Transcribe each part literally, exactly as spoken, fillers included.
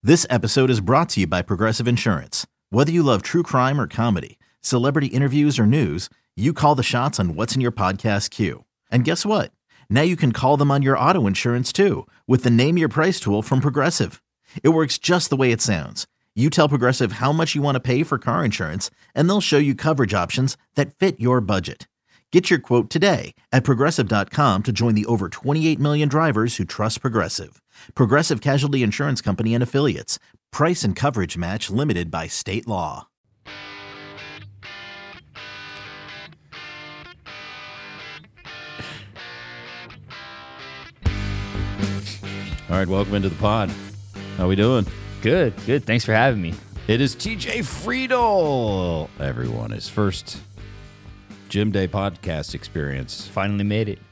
This episode is brought to you by Progressive Insurance. Whether you love true crime or comedy, celebrity interviews or news, you call the shots on what's in your podcast queue. And guess what? Now you can call them on your auto insurance too with the Name Your Price tool from Progressive. It works just the way it sounds. You tell Progressive how much you want to pay for car insurance, and they'll show you coverage options that fit your budget. Get your quote today at Progressive dot com to join the over twenty-eight million drivers who trust Progressive. Progressive Casualty Insurance Company and Affiliates. Price and coverage match limited by state law. All right, welcome into the pod. How we doing? Good, good. Thanks for having me. It is T J Friedel, everyone. His first Gym Day podcast experience. Finally made it.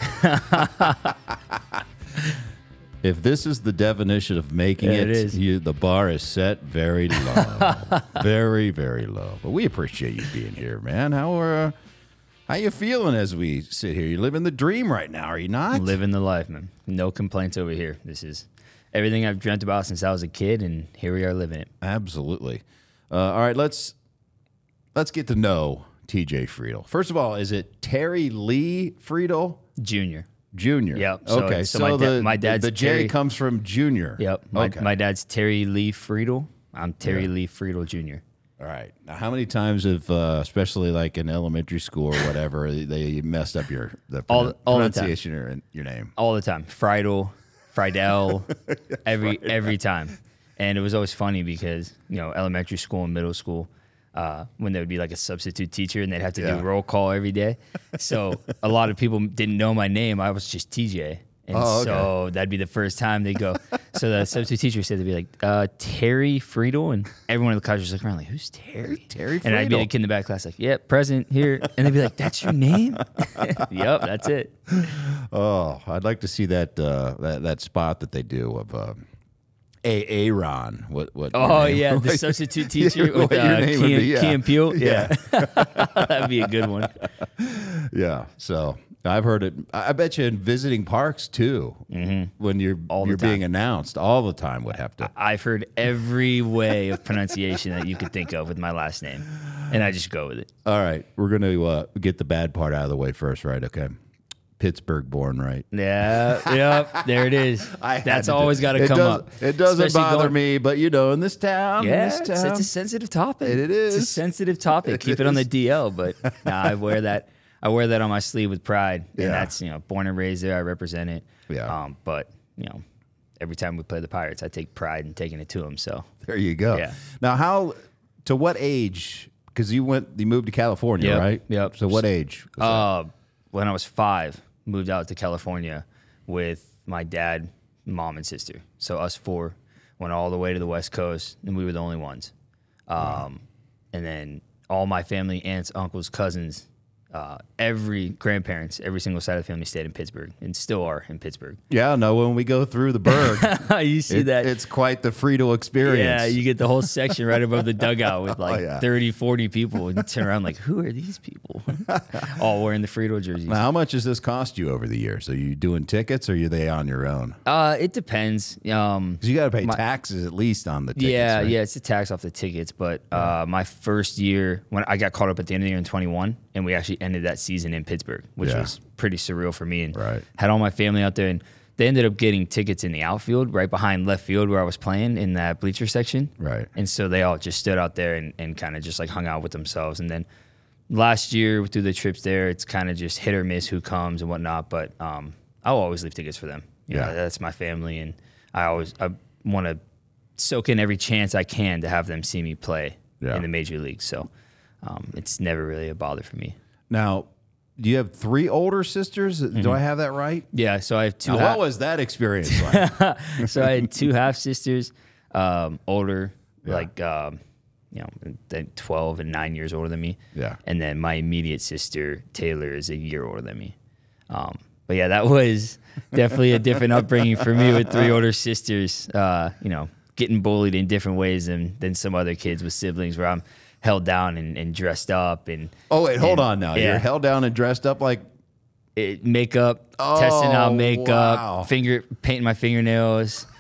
If this is the definition of making Yeah, it, it is. You, the bar is set very low. very, very low. But we appreciate you being here, man. How are, uh, how you feeling as we sit here? You're living the dream right now, are you not? Living the life, man. No complaints over here. This is everything I've dreamt about since I was a kid, and here we are living it. Absolutely. Uh, all right, let's let's get to know T J Friedel. First of all, is it Terry Lee Friedel Junior. Junior? Yep. So- Okay. so So, my da- the, my dad's the, the J Terry- comes from Junior. Yep. My, Okay. my dad's Terry Lee Friedel. I'm Terry Yeah. Lee Friedel Junior All right. Now, how many times have, uh, especially like in elementary school or whatever, they messed up your the All- pronun- all the time. pronunciation or your name? All the time. Friedel, Friedel, every every time. And it was always funny because, you know, elementary school and middle school, uh, when there would be like a substitute teacher and they'd have to Yeah. do roll call every day. So a lot of people didn't know my name. I was just T J. And Oh, okay. so that'd be the first time they go. So the substitute teacher said, they'd be like, uh, Terry Friedel. And everyone in the class was looking around like, who's Terry? Terry And I'd be Friedel. the kid in the back class like, yep, present here. And they'd be like, that's your name? Yep, that's it. Oh, I'd like to see that uh, that that spot that they do of um, A. Aaron. What? What? your Oh name- yeah, the what- substitute teacher what with your uh, name would Key, be, yeah. Key and Peele. Yeah. Yeah, that'd be a good one. Yeah. So I've heard it. I I bet you in visiting parks too, mm-hmm. when you're All the you're being time. announced all the time would have to. I've heard every way of pronunciation that you could think of with my last name, and I just go with it. All right, we're gonna uh, get the bad part out of the way first, right? Okay. Pittsburgh born, right? Yeah, yep, there it is. I had That's to do- always got to it come does- up. It doesn't Especially bother going- me, but you know, in this town, Yeah, in this it's, town, it's a sensitive topic. It It's a is. sensitive topic. It Keep it on the is. D L, but nah, I wear that. I wear that on my sleeve with pride, and Yeah. that's, you know, born and raised there. I represent it. Yeah. Um, but you know, every time we play the Pirates, I take pride in taking it to them. So there you go. Yeah. Now, how to what age? Because you went, you moved to California, Yep, right? yep. So what age? was that? Uh, when I was five, moved out to California with my dad, mom, and sister. So us four went all the way to the West Coast, and we were the only ones. Um, And then all my family, aunts, uncles, cousins, uh, every grandparents, every single side of the family stayed in Pittsburgh and still are in Pittsburgh. Yeah, no. When we go through the Berg, You see it- that? it's quite the Friedel experience. Yeah, you get the whole section right above the dugout with like yeah. thirty, forty people, and you turn around like, who are these people? All wearing the Friedel jerseys. Now, how much has this cost you over the years? Are you doing tickets, or are they on your own? Uh, it depends. Um, Because you got to pay My- taxes at least on the tickets. yeah, right? yeah, it's a tax off the tickets. But uh, my first year, when I got caught up at the end of the year in twenty-one, and we actually ended that season in Pittsburgh, which Yeah. was pretty surreal for me. And Right. had all my family out there, and they ended up getting tickets in the outfield, right behind left field where I was playing in that bleacher section. Right. And so they all just stood out there and, and kind of just like hung out with themselves. And then last year through the trips there, it's kind of just hit or miss who comes and whatnot. But um, I'll always leave tickets for them. You Yeah. know, that's my family, and I always I want to soak in every chance I can to have them see me play Yeah. in the major leagues. So um, it's never really a bother for me. Now, do you have three older sisters? Mm-hmm. Do I have that right? Yeah, so I have two. Now, half- what was that experience like? so I had two half sisters, um, older, Yeah. like um, you know, they're twelve and nine years older than me. Yeah. And then my immediate sister Taylor is a year older than me. Um, but yeah, that was definitely a different upbringing for me with three older sisters. Uh, you know, getting bullied in different ways than than some other kids with siblings, where I'm held down and, and dressed up and Oh, wait, hold and- on now. yeah. You're held down and dressed up like it, makeup, testing out Oh, makeup, wow. finger painting my fingernails.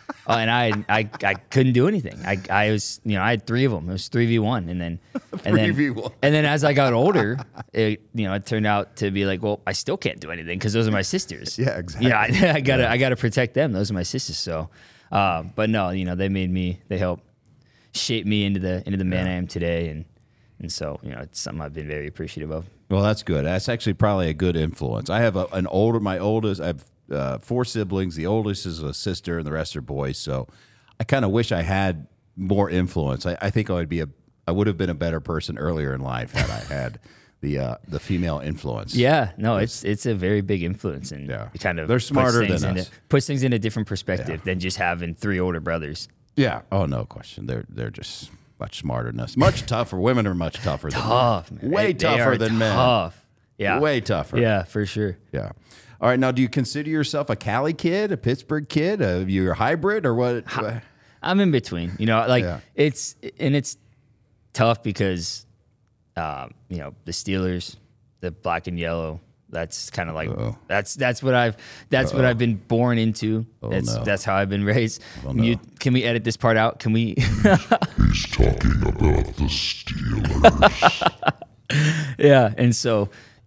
Uh, and I, I I couldn't do anything. I I was you know I had three of them. It was three v one, and then and then three v one. and then as I got older, it you know it turned out to be like, well, I still can't do anything because those are my sisters. Yeah, exactly. Yeah, I, I gotta I gotta protect them. Those are my sisters. So, uh, but no, you know they made me. They helped shape me into the into the man Yeah. I am today, and and so you know it's something I've been very appreciative of. Well, that's good. That's actually probably a good influence. I have a, an older, my oldest, I have uh, four siblings. The oldest is a sister, and the rest are boys. So I kind of wish I had more influence. I, I think I would be a, I would have been a better person earlier in life had I had the uh, the female influence. Yeah, no, it's it's a very big influence, and Yeah. it kind of They're puts smarter things than into, us. puts things in a different perspective Yeah. than just having three older brothers. Yeah. Oh, no question. They're they're just much smarter than us. Much tougher. Women are much tougher than Tough, men. man. Way They- they tougher are than men. Tough. Yeah. Way tougher. Yeah, for sure. Yeah. All right. Now, do you consider yourself a Cali kid, a Pittsburgh kid? Uh, you're a hybrid or what? I'm in between. You know, like Yeah. it's and it's tough because um, you know, the Steelers, the black and yellow, that's kind of like Uh-oh. that's that's what I've that's what I've been born into. that's no. that's how I've been raised. Oh, no. You, can we edit this part out? Can we He's talking about the Steelers. Yeah, and so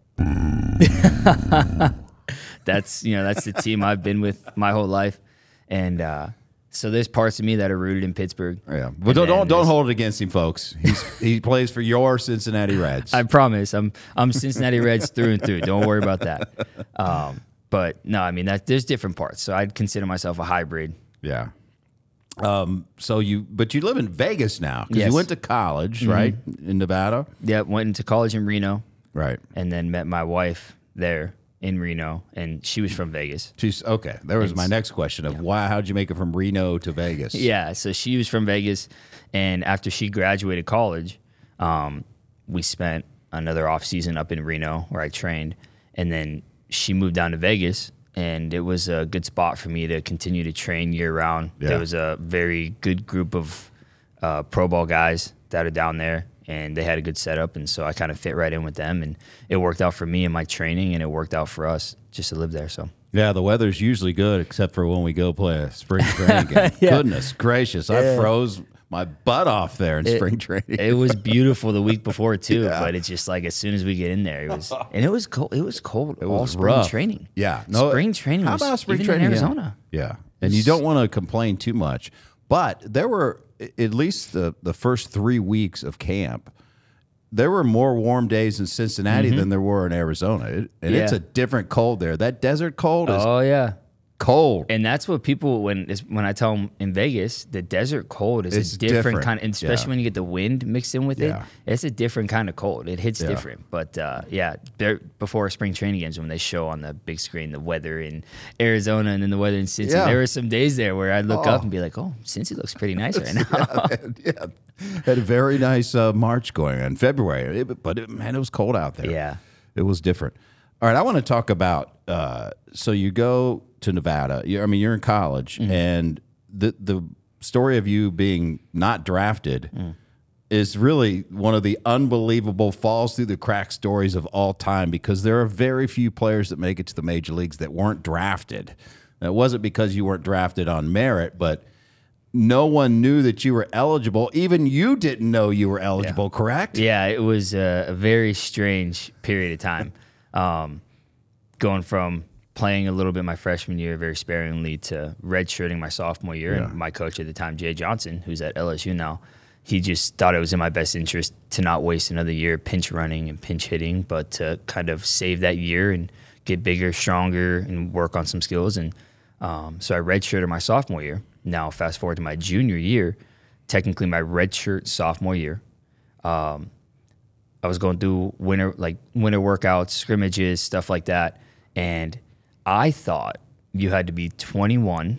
that's you know that's the team I've been with my whole life, and uh, so there's parts of me that are rooted in Pittsburgh. Yeah. And But don't then don't, don't there's- hold it against him, folks. He's he plays for your Cincinnati Reds. I promise, I'm I'm Cincinnati Reds through and through. Don't worry about that. Um, but no, I mean that there's different parts. So I'd consider myself a hybrid. yeah. Um. So you, but you live in Vegas now because Yes. you went to college, right, in Nevada, Yeah, went into college in Reno, right? and then met my wife there in Reno, and she was from Vegas. She's okay. There was my It's- next question of why? How'd you make it from Reno to Vegas? Yeah, so she was from Vegas, and after she graduated college, um, we spent another off season up in Reno where I trained, and then she moved down to Vegas, and it was a good spot for me to continue to train year round. Yeah. There was a very good group of uh, pro ball guys that are down there, and they had a good setup, and so I kind of fit right in with them, and it worked out for me and my training, and it worked out for us just to live there. So. Yeah, the weather's usually good except for when we go play a spring training game. Yeah. Goodness gracious, I froze my butt off there in spring training. It was beautiful the week before too, but it's just like as soon as we get in there, it was and it was cold. It was cold all was spring rough. training. Yeah, no, spring training. How was, about spring even training in Yeah. Arizona? Yeah, and you don't want to complain too much, but there were at least the the first three weeks of camp. There were more warm days in Cincinnati than there were in Arizona, it, and it's Yeah. a different cold there. That desert cold is Oh yeah, cold. and that's what people when is when I tell them in Vegas, the desert cold is It's a different, different. kind, and especially Yeah. when you get the wind mixed in with Yeah. it. It's a different kind of cold. It hits Yeah. different. But uh, yeah, there, before spring training games, when they show on the big screen the weather in Arizona and then the weather in Cincy, Yeah. there were some days there where I'd look Oh. up and be like, "Oh, Cincy looks pretty nice right now." yeah, had a very nice uh, March going on February, It- but it, man, it was cold out there. Yeah. it was different. All right, I want to talk about. Uh, so you go to Nevada. You, I mean, you're in college, Mm-hmm. and the the story of you being not drafted Mm. is really one of the unbelievable falls through the crack stories of all time because there are very few players that make it to the major leagues that weren't drafted. And it wasn't because you weren't drafted on merit, but no one knew that you were eligible. Even you didn't know you were eligible, correct? Yeah, it was a, a very strange period of time. Um, going from playing a little bit my freshman year, very sparingly, to redshirting my sophomore year. Yeah. And my coach at the time, Jay Johnson, who's at L S U now, he just thought it was in my best interest to not waste another year pinch running and pinch hitting, but to kind of save that year and get bigger, stronger, and work on some skills. And um, so I redshirted my sophomore year. Now, fast forward to my junior year, technically my redshirt sophomore year. Um, I was going through winter like winter workouts, scrimmages, stuff like that, and I thought you had to be twenty-one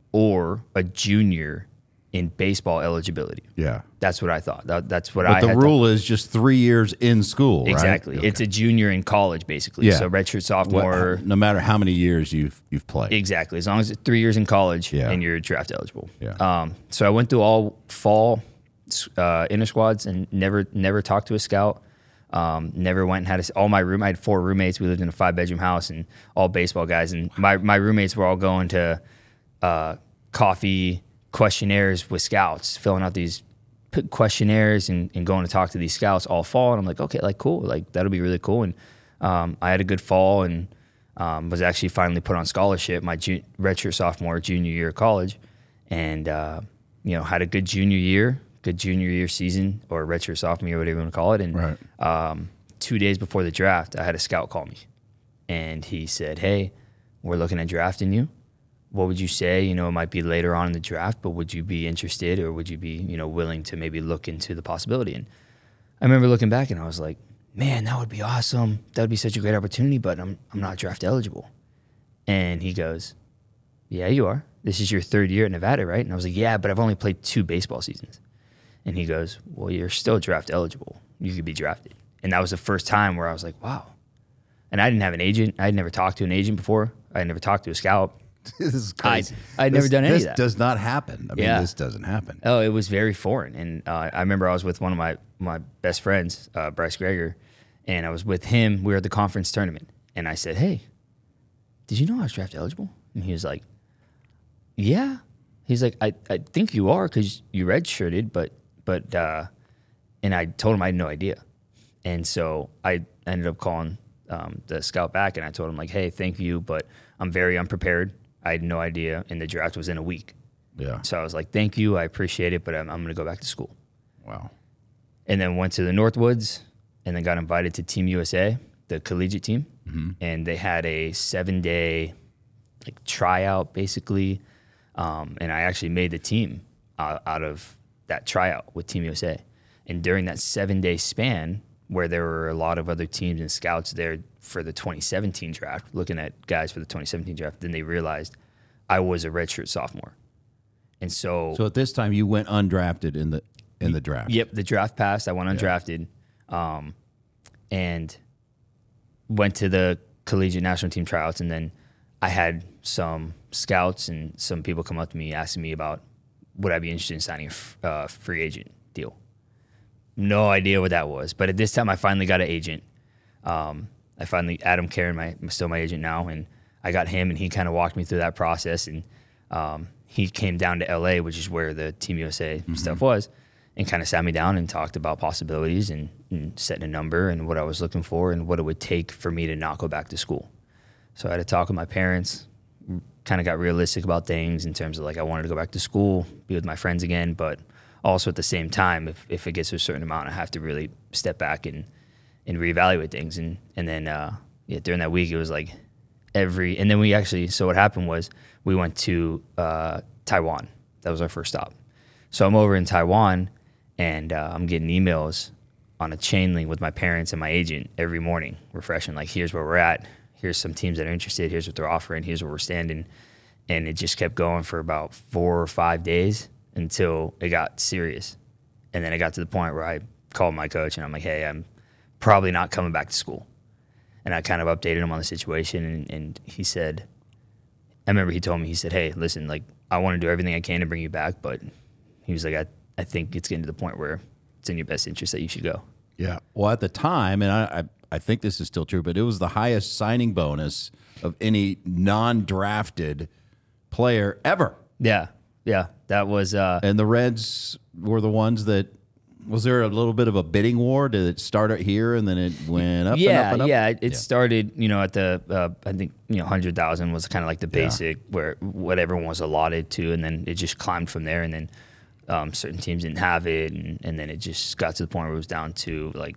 or a junior in baseball eligibility. Yeah. That's what I thought. That, that's what But I the had rule is just three years in school, right? exactly. Okay. It's a junior in college, basically. Yeah. So redshirt What- sophomore. no matter how many years you've you've played. Exactly. As long as it's three years in college Yeah. and you're draft eligible. Yeah. Um, so I went through all fall uh, inter squads and never never talked to a scout. Um, never went and had a, all my room. I had four roommates. We lived in a five bedroom house and all baseball guys. And my, my roommates were all going to uh, coffee questionnaires with scouts, filling out these p- questionnaires and, and going to talk to these scouts all fall. And I'm like, okay, like cool, like that'll be really cool. And um, I had a good fall and um, was actually finally put on scholarship my ju- redshirt sophomore, junior year of college, and uh, you know had a good junior year, good junior year season or redshirt sophomore year, whatever you want to call it. And Right. um, two days before the draft, I had a scout call me, and he said, "Hey, we're looking at drafting you. What would you say? You know, it might be later on in the draft, but would you be interested or would you be, you know, willing to maybe look into the possibility?" And I remember looking back and I was like, man, that would be awesome. That would be such a great opportunity, but I'm I'm not draft eligible. And he goes, yeah, you are. This is your third year at Nevada, right? And I was like, yeah, but I've only played two baseball seasons. And he goes, well, you're still draft eligible. You could be drafted. And that was the first time where I was like, wow. And I didn't have an agent. I had never talked to an agent before. I had never talked to a scout. This is crazy. I, I'd never This- done any this of that. does not happen. I mean, Yeah. this doesn't happen. Oh, it was very foreign. And uh, I remember I was with one of my, my best friends, uh, Bryce Greger, and I was with him. We were at the conference tournament. And I said, hey, did you know I was draft eligible? And he was like, yeah. He's like, I, I think you are because you redshirted, but, but, uh, and I told him I had no idea. And so I ended up calling um, the scout back and I told him, like, hey, thank you, but I'm very unprepared. I had no idea. And the draft was in a week. Yeah. So I was like, thank you. I appreciate it, but I'm, I'm going to go back to school. Wow. And then went to the Northwoods and then got invited to Team U S A, the collegiate team. Mm-hmm. And they had a seven day like tryout basically. Um, and I actually made the team uh, out of that tryout with Team U S A. And during that seven day span where there were a lot of other teams and scouts there for the twenty seventeen draft, looking at guys for the twenty seventeen draft, then they realized I was a redshirt sophomore. And so, So at this time, you went undrafted in the in the draft. yep, the draft passed. I went undrafted, um, and went to the collegiate national team tryouts. And then I had some scouts and some people come up to me asking me about would I be interested in signing a f- uh, free agent deal. No idea what that was, but at this time I finally got an agent. Um, I finally Adam Karen, my still my agent now, and I got him, and he kind of walked me through that process. And um, he came down to L A, which is where the Team U S A mm-hmm. stuff was, and kind of sat me down and talked about possibilities and, and setting a number and what I was looking for and what it would take for me to not go back to school. So I had to talk with my parents, kind of got realistic about things in terms of like I wanted to go back to school, be with my friends again, but also at the same time, if, if it gets to a certain amount, I have to really step back and, and reevaluate things. And, and then uh, yeah, during that week, it was like every, and then we actually, so what happened was we went to uh, Taiwan. That was our first stop. So I'm over in Taiwan and uh, I'm getting emails on a chain link with my parents and my agent every morning, refreshing, like, here's where we're at. Here's some teams that are interested. Here's what they're offering. Here's where we're standing. And it just kept going for about four or five days until it got serious. And then it got to the point where I called my coach and I'm like, hey, I'm probably not coming back to school. And I kind of updated him on the situation. And, and he said, I remember he told me, he said, hey, listen, like, I want to do everything I can to bring you back. But he was like, I, I think it's getting to the point where it's in your best interest that you should go. Yeah. Well, at the time, and I, I, I think this is still true, but it was the highest signing bonus of any non-drafted player ever. Yeah. Yeah. That was. Uh, And the Reds were the ones that. Was there a little bit of a bidding war? Did it start out here and then it went up? yeah. and up and up? Yeah. It, it Yeah. started, you know, at the, uh, I think, you know, one hundred thousand was kind of like the basic where what everyone was allotted to. And then it just climbed from there. And then um, certain teams didn't have it. And, and then it just got to the point where it was down to like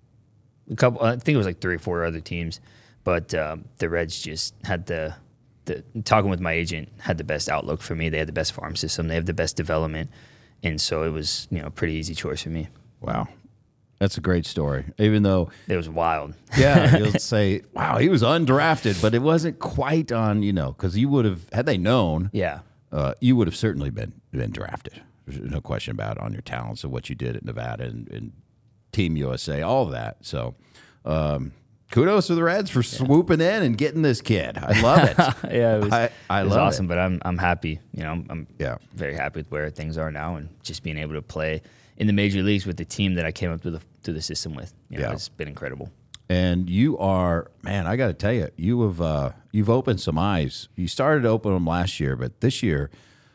a couple, I think it was like three or four other teams. But um, the Reds just had the, the, talking with my agent, had the best outlook for me. They had the best farm system. They have the best development. And so it was, you know, a pretty easy choice for me. Wow. That's a great story. Even though, It was wild. yeah, you'll say, wow, he was undrafted, but it wasn't quite on, you know, because you would have, had they known, Yeah. uh, you would have certainly been been drafted. There's no question about it on your talents and what you did at Nevada and, and Team U S A, all of that. So, um, kudos to the Reds for swooping in and getting this kid. I love it. yeah, it was, I, I it was love awesome. it. But I'm I'm happy. You know, I'm, I'm Yeah. very happy with where things are now, and just being able to play in the major leagues with the team that I came up through the through the system with. You know, Yeah. it's been incredible. And you are, man, I got to tell you, you have uh, you've opened some eyes. You started to open them last year, but this year,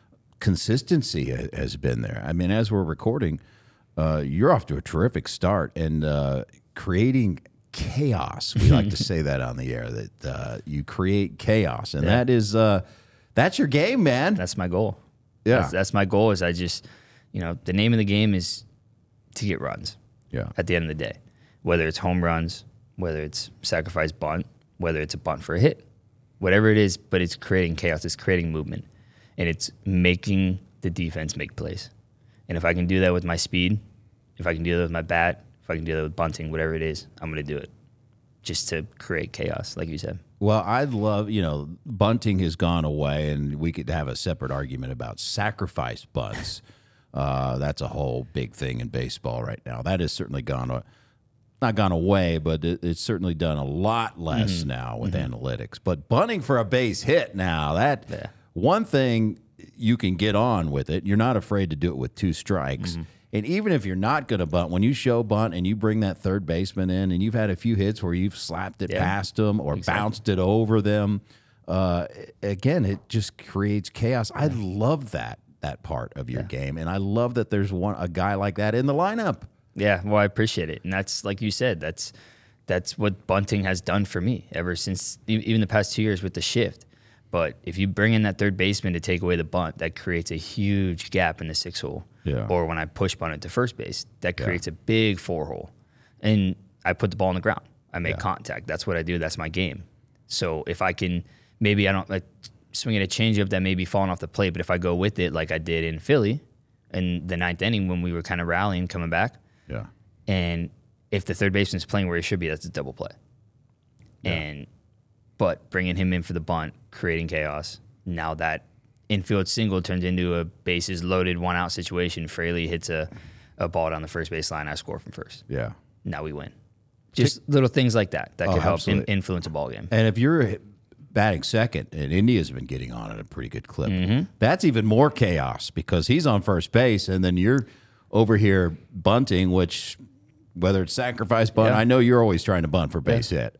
consistency ha- has been there. I mean, as we're recording, uh, you're off to a terrific start and uh, creating chaos. We like to say that on the air, that uh, you create chaos. And Yeah. that is, uh, that's your game, man. That's my goal. Yeah. That's, that's my goal is I just, you know, the name of the game is to get runs Yeah. at the end of the day, whether it's home runs, whether it's sacrifice bunt, whether it's a bunt for a hit, whatever it is, but it's creating chaos. It's creating movement and it's making the defense make plays. And if I can do that with my speed, if I can do that with my bat, if I can do that with bunting, whatever it is, I'm going to do it just to create chaos, like you said. Well, I'd love, you know, bunting has gone away, and we could have a separate argument about sacrifice bunts. uh, that's a whole big thing in baseball right now. That has certainly gone, a- not gone away, but it, it's certainly done a lot less Mm-hmm. now with analytics. But bunting for a base hit now, that Yeah. one thing you can get on with it. You're not afraid to do it with two strikes. Mm-hmm. And even if you're not going to bunt, when you show bunt and you bring that third baseman in, and you've had a few hits where you've slapped it Yeah. past them or Exactly. bounced it over them, uh, again, it just creates chaos. I love that that part of your game, and I love that there's one a guy like that in the lineup. Yeah, well, I appreciate it, and that's like you said. That's that's what bunting has done for me ever since e- even the past two years with the shift. But if you bring in that third baseman to take away the bunt, that creates a huge gap in the six hole. Yeah. Or when I push bunt it to first base, that creates a big four hole, and I put the ball on the ground. I make Yeah. contact. That's what I do. That's my game. So if I can, maybe I don't like swinging a changeup that may be falling off the plate, but if I go with it like I did in Philly in the ninth inning when we were kind of rallying, coming back. Yeah. And if the third baseman's playing where he should be, that's a double play. And but bringing him in for the bunt, creating chaos. Now that infield single turns into a bases loaded one out situation. Fraley hits a, a ball down the first base line. I score from first. Yeah. Now we win. Just little things like that that Oh, could help in, absolutely. influence a ball game. And if you're batting second, and India's been getting on at a pretty good clip, Mm-hmm. that's even more chaos because he's on first base, and then you're over here bunting, which whether it's sacrifice bunt, Yeah. I know you're always trying to bunt for base hit,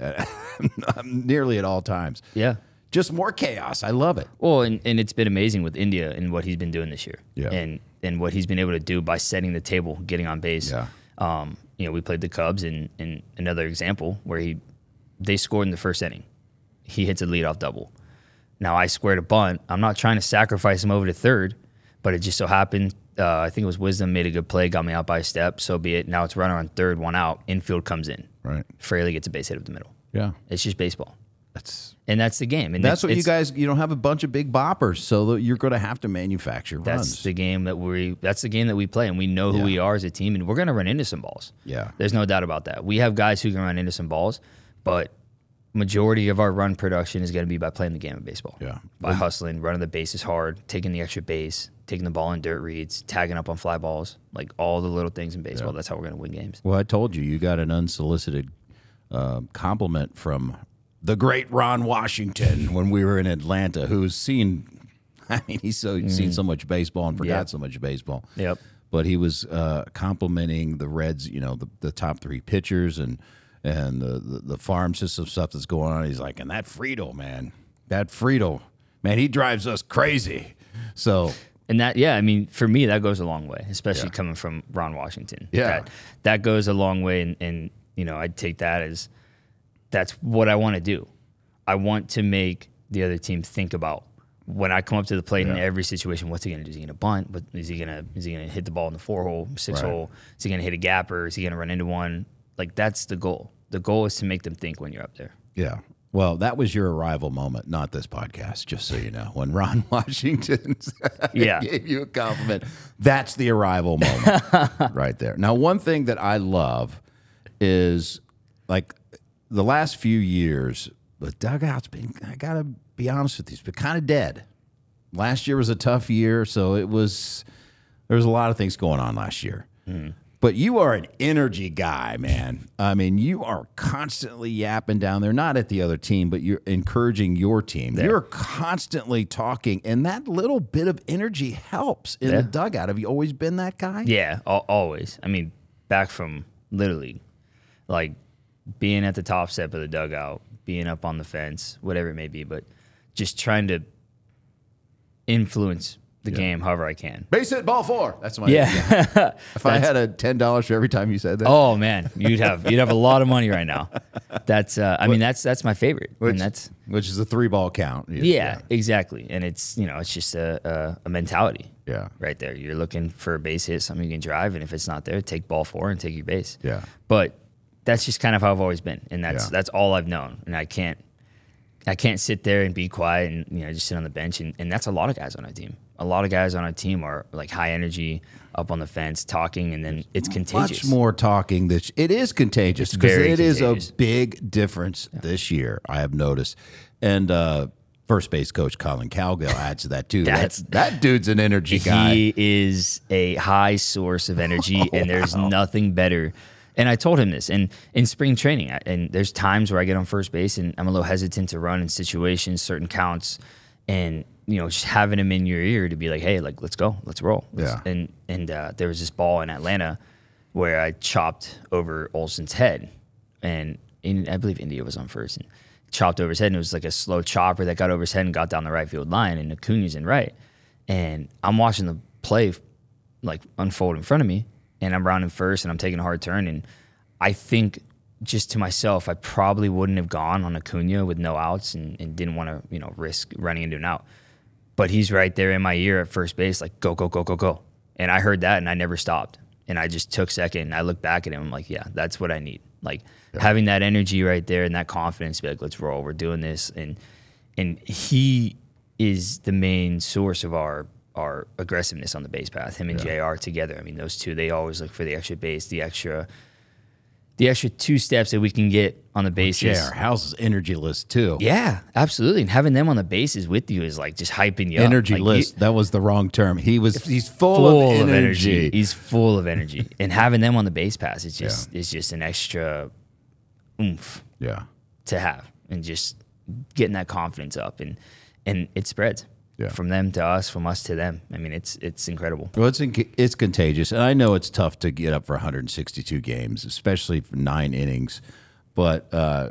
nearly at all times. Yeah. Just more chaos. I love it. Well, and, and it's been amazing with India and what he's been doing this year. Yeah. And and what he's been able to do by setting the table, getting on base. Yeah. Um, you know, we played the Cubs in, in another example where he they scored in the first inning. He hits a leadoff double. Now I squared a bunt. I'm not trying to sacrifice him over to third, but it just so happened uh, I think it was Wisdom made a good play, got me out by a step. So be it. Now it's runner on third, one out. Infield comes in. Right. Fraley gets a base hit up the middle. Yeah. It's just baseball, That's and that's the game. And that's it's- what you it's- guys. You don't have a bunch of big boppers, so that you're going to have to manufacture That's runs. the game that we. That's the game that we play, and we know who Yeah. we are as a team, and we're going to run into some balls. Yeah. There's no doubt about that. We have guys who can run into some balls, but majority of our run production is going to be by playing the game of baseball. Yeah. By hustling, running the bases hard, taking the extra base, taking the ball in dirt reads, tagging up on fly balls, like all the little things in baseball. That's how we're going to win games. Well, I told you, you got an unsolicited uh, compliment from the great Ron Washington when we were in Atlanta, who's seen, I mean, he's so seen so much baseball and forgot Yeah. so much baseball. Yep. But he was uh, complimenting the Reds, you know, the, the top three pitchers and and the, the, the farm system stuff that's going on. He's like, and that Friedel, man, that Friedel, man, he drives us crazy. So, And that, yeah, I mean, for me, that goes a long way, especially Yeah. coming from Ron Washington. Yeah. That, that goes a long way. And, and, you know, I'd take that as that's what I want to do. I want to make the other team think about when I come up to the plate in Yeah. every situation, what's he going to do? Is he going to bunt? But is he going to is he going to hit the ball in the four hole, six Right. hole? Is he going to hit a gapper? Is he going to run into one? Like, that's the goal. The goal is to make them think when you're up there. yeah. Well, that was your arrival moment, not this podcast, just so you know. When Ron Washington Yeah. gave you a compliment, that's the arrival moment right there. Now, one thing that I love is like the last few years, the dugout's been, I got to be honest with you, it's been kind of dead. Last year was a tough year, so it was, there was a lot of things going on last year. But you are an energy guy, man. I mean, you are constantly yapping down there, not at the other team, but you're encouraging your team. You're constantly talking, and that little bit of energy helps in Yeah. the dugout. Have you always been that guy? Yeah, al- always. I mean, back from literally like being at the top step of the dugout, being up on the fence, whatever it may be, but just trying to influence the Yeah. game however I can. Base hit, ball four. That's my Yeah. If I had a ten dollars for every time you said that. Oh man, you'd have you'd have a lot of money right now. That's uh, I mean that's that's my favorite. which, and that's which is a three ball count. yeah, exactly. And it's you know it's just a, a a mentality. Yeah. Right there. You're looking for a base hit, something you can drive, and if it's not there, take ball four and take your base. Yeah. But that's just kind of how I've always been, and that's Yeah. that's all I've known. And I can't I can't sit there and be quiet and you know just sit on the bench. And, and that's a lot of guys on our team. A lot of guys on our team are like high energy, up on the fence, talking, and then it's contagious. Much more talking. This it is contagious It's because very it is contagious. a big difference this year. I have noticed, and uh, first base coach Colin Cowgill adds to that too. That's- that, that dude's an energy guy. He is a high source of energy, Oh, and there's nothing better. And I told him this, and in spring training, I- and there's times where I get on first base and I'm a little hesitant to run in situations, certain counts, and you know, just having him in your ear to be like, hey, like let's go, let's roll. Let's- Yeah. And and uh, there was this ball in Atlanta where I chopped over Olson's head, and in, I believe India was on first, and chopped over his head, and it was like a slow chopper that got over his head and got down the right field line, and Acuna's in right, and I'm watching the play like unfold in front of me, and I'm rounding first, and I'm taking a hard turn, and I think just to myself, I probably wouldn't have gone on Acuna with no outs, and, and didn't want to you know risk running into an out. But he's right there in my ear at first base, like, go, go, go, go, go. And I heard that, and I never stopped. And I just took second, and I looked back at him. I'm like, yeah, that's what I need. Like, yeah. having that energy right there and that confidence, be like, let's roll. We're doing this. And and he is the main source of our our aggressiveness on the base path, him and yeah. J R together. I mean, those two, they always look for the extra base, the extra the extra two steps that we can get on the bases. J R House's energy list too. Yeah, absolutely. And having them on the bases with you is like just hyping you energy up. Like list. You, that was the wrong term. He was he's full, full of, of energy. energy. He's full of energy. And having them on the base pass is just yeah. is just an extra oomph yeah. to have. And just getting that confidence up, and and it spreads. Yeah. From them to us, from us to them. I mean, it's it's incredible. Well, it's it's contagious, and I know it's tough to get up for one hundred sixty-two games, especially for nine innings. But uh,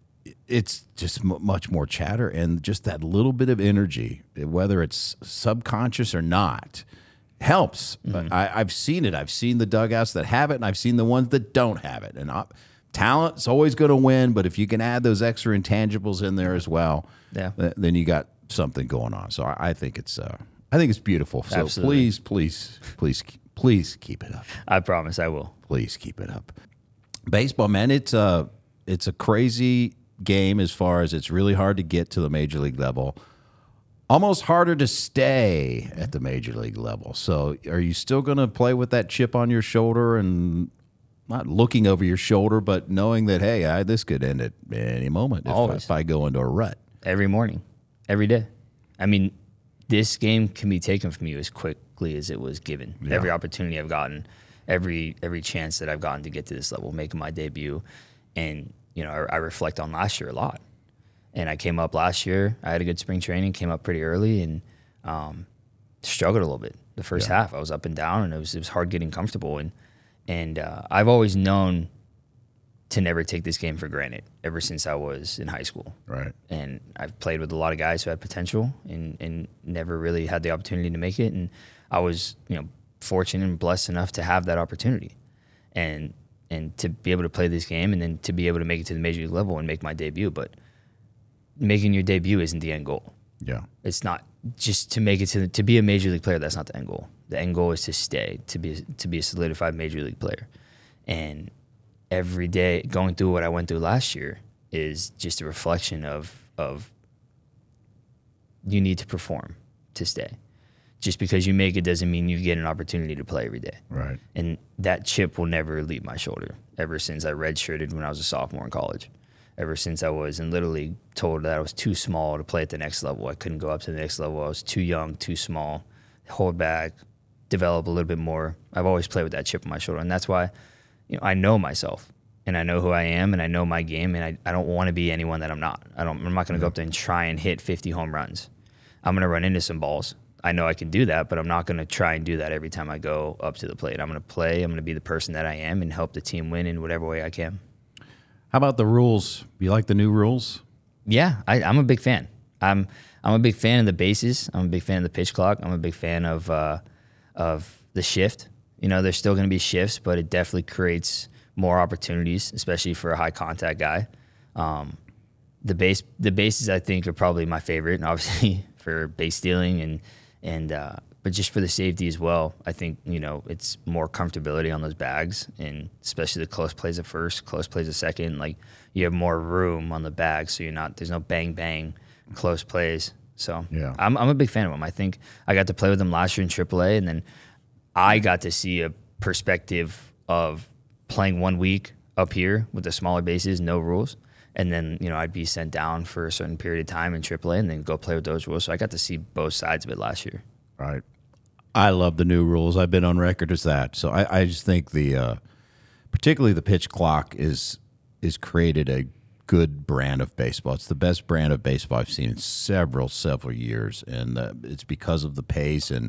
it's just m- much more chatter, and just that little bit of energy, whether it's subconscious or not, helps. Mm-hmm. I, I've seen it. I've seen the dugouts that have it, and I've seen the ones that don't have it. And I, talent's always going to win, but if you can add those extra intangibles in there as well, yeah. th- then you got something going on. So I, I think it's uh, I think it's beautiful. So Absolutely. please, please, please, please keep it up. I promise I will. Please keep it up. Baseball, man, it's a it's a crazy game as far as it's really hard to get to the major league level. Almost harder to stay at the major league level. So are you still going to play with that chip on your shoulder and not looking over your shoulder, but knowing that, hey, I, this could end at any moment if, Always. if I go into a rut? Every morning. Every day. I mean, this game can be taken from you as quickly as it was given. Yeah. Every opportunity I've gotten, every every chance that I've gotten to get to this level, making my debut, and you know, I, I reflect on last year a lot. And I came up last year. I had a good spring training, came up pretty early, and um, struggled a little bit. The first yeah. half, I was up and down, and it was it was hard getting comfortable. And and uh, I've always known to never take this game for granted ever since I was in high school. Right. And I've played with a lot of guys who had potential and, and never really had the opportunity to make it. And I was, you know, fortunate and blessed enough to have that opportunity and and to be able to play this game and then to be able to make it to the major league level and make my debut. But making your debut isn't the end goal. Yeah. It's not just to make it to to be a major league player. That's not the end goal. The end goal is to stay, to be to be a solidified major league player. And every day going through what I went through last year is just a reflection of of you need to perform to stay. Just because you make it doesn't mean you get an opportunity to play every day. Right. And that chip will never leave my shoulder ever since I redshirted when I was a sophomore in college. Ever since I was in Little League told that I was too small to play at the next level. I couldn't go up to the next level. I was too young, too small. Hold back, develop a little bit more. I've always played with that chip on my shoulder. And that's why, you know, I know myself and I know who I am and I know my game, and I, I don't want to be anyone that I'm not. I don't I'm not gonna go up there and try and hit fifty home runs. I'm gonna run into some balls. I know I can do that, but I'm not gonna try and do that every time I go up to the plate. I'm gonna play, I'm gonna be the person that I am and help the team win in whatever way I can. How about the rules? You like the new rules? Yeah, I, I'm a big fan. I'm I'm a big fan of the bases. I'm a big fan of the pitch clock. I'm a big fan of uh, of the shift. You know, there's still going to be shifts, but it definitely creates more opportunities, especially for a high contact guy. Um, the base, the bases, I think, are probably my favorite, and obviously for base stealing and and uh, but just for the safety as well. I think, you know, it's more comfortability on those bags, and especially the close plays at first, close plays at second. Like, you have more room on the bag, so you're not there's no bang bang close plays. So yeah, I'm I'm a big fan of them. I think I got to play with them last year in triple A, and then I got to see a perspective of playing one week up here with the smaller bases, no rules. And then, you know, I'd be sent down for a certain period of time in triple A and then go play with those rules. So I got to see both sides of it last year. Right. I love the new rules. I've been on record as that. So I, I just think the, uh, particularly the pitch clock is is created a good brand of baseball. It's the best brand of baseball I've seen in several, several years. And uh, it's because of the pace and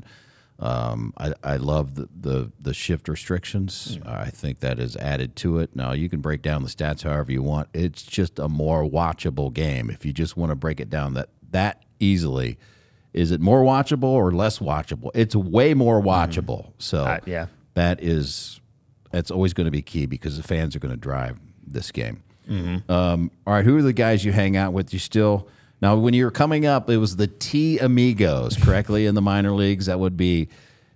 Um, I, I love the, the, the shift restrictions. Mm. I think that is added to it. Now, you can break down the stats however you want. It's just a more watchable game. If you just want to break it down that, that easily, is it more watchable or less watchable? It's way more watchable. Mm. So uh, yeah. that is that's always going to be key because the fans are going to drive this game. Mm-hmm. Um, all right, who are the guys you hang out with? You still... Now, when you were coming up, it was the T Amigos, correctly, in the minor leagues. That would be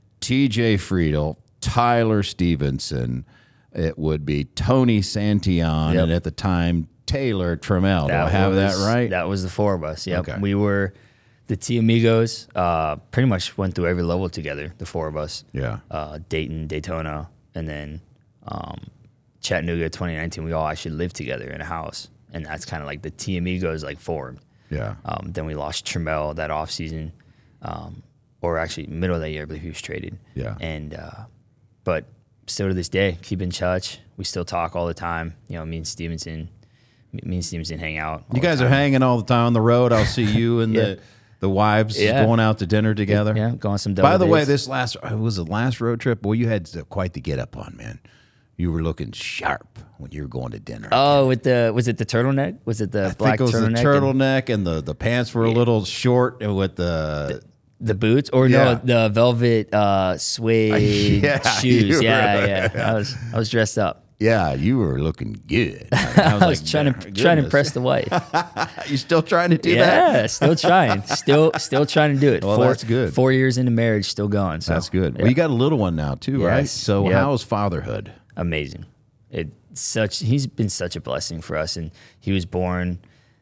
T J Friedel, Tyler Stevenson. It would be Tony Santillan, yep. and at the time, Taylor Trammell. Do that I have was, that right? That was the four of us, yep. Okay. We were the T Amigos, uh, pretty much went through every level together, the four of us. Yeah. Uh, Dayton, Daytona, and then um, Chattanooga twenty nineteen, we all actually lived together in a house. And that's kind of like the T Amigos, like, formed. Yeah. Um, then we lost Trammell that offseason, um, or actually middle of that year, I believe he was traded. Yeah. And uh, but still to this day, keep in touch. We still talk all the time. You know, me and Stevenson, me and Stevenson hang out. You guys are hanging all the time on the road. I'll see you and yeah. the the wives yeah. going out to dinner together. Yeah, going some double By the days. way, this last it was the last road trip. Boy, you had quite the get up on, man. You were looking sharp when you were going to dinner. Oh, with the was it the turtleneck? Was it the I black think it was turtleneck? the turtleneck and, and the, the pants were yeah. a little short and with the, the the boots or yeah. no the velvet uh, suede yeah, shoes. Yeah, yeah. I was I was dressed up. Yeah, you were looking good. I was, I was like, trying to trying to impress the wife. You still trying to do yeah, that? Yeah, still trying. Still still trying to do it. Well, four, that's good. Four years into marriage, still going. So that's good. Yeah. Well, you got a little one now too, yes. right? So yep. how's fatherhood? Amazing. It such he's been such a blessing for us, and he was born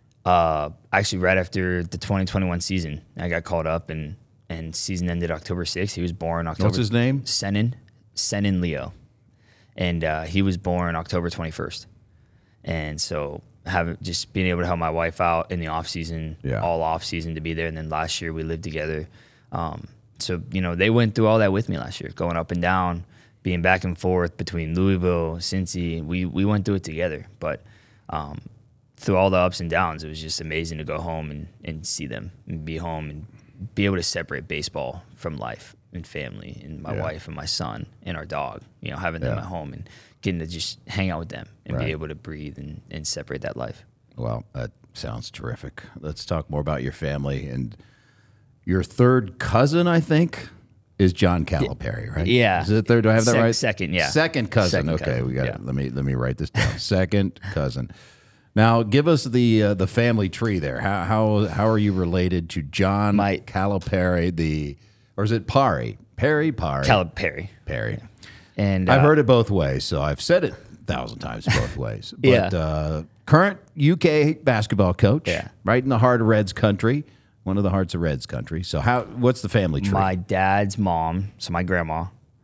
uh, actually right after the twenty twenty-one season. I got called up, and and season ended October sixth. He was born October. What's his name? Senin Senin Leo, and uh, he was born October twenty-first. And so having just being able to help my wife out in the off season, yeah. all off season to be there, and then last year we lived together. Um, so you know they went through all that with me last year, going up and down. Being back and forth between Louisville, Cincy, we we went through it together. But um, through all the ups and downs, it was just amazing to go home and, and see them and be home and be able to separate baseball from life and family and my yeah. wife and my son and our dog. You know, having yeah. them at home and getting to just hang out with them and right. be able to breathe and, and separate that life. Well, that sounds terrific. Let's talk more about your family and your third cousin, I think. Is John Calipari, right? Yeah. Is it third? Do I have that Sec- right? Second, yeah. Second cousin. Second okay, cousin, we got yeah. it. Let me let me write this down. Second cousin. Now, give us the uh, the family tree there. How how how are you related to John My- Calipari? The or is it Pari? Perry Pari. Calipari. Perry. And I've uh, heard it both ways, so I've said it a thousand times both ways. But Yeah. uh, current U K basketball coach, Yeah. right in the heart of Reds country. One of the hearts of Reds country. So how? What's the family tree? my dad's mom, so my grandma,